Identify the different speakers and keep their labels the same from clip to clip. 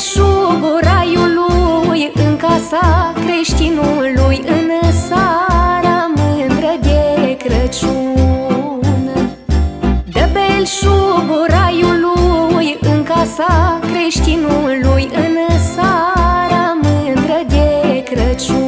Speaker 1: belșugul raiului, în casa creștinului, în seara mândră de Crăciun. Dă belșugul raiului, în casa creștinului, în seara mândră de Crăciun.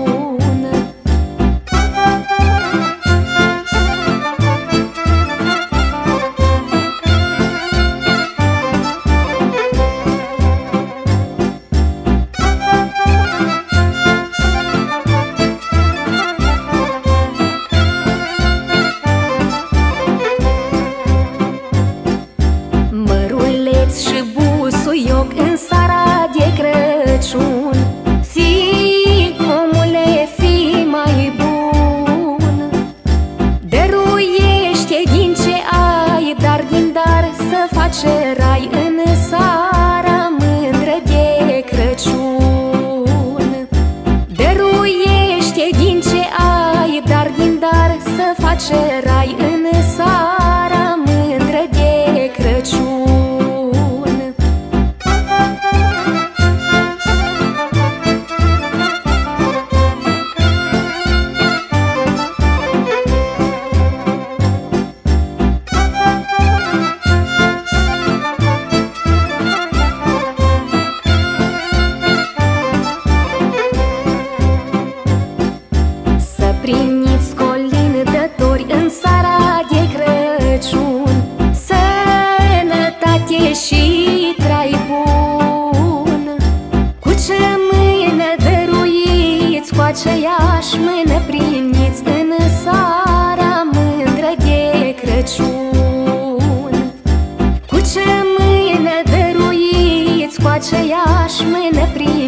Speaker 1: Și busuioc în seara de Crăciun, fii, omule, fii mai bun. Dăruiește din ce ai, dar din dar să faci rai, în seara mândră de Crăciun. Dăruiește din ce ai, dar din dar să faci rai, în seara mândră de Crăciun. Primiți colindători în seara de Crăciun, sănătate și trai bun. Cu ce mână dăruiți, cu aceeași mână primiți, în seara mândră de Crăciun. Cu ce mână dăruiți, cu aceeași mână primiți,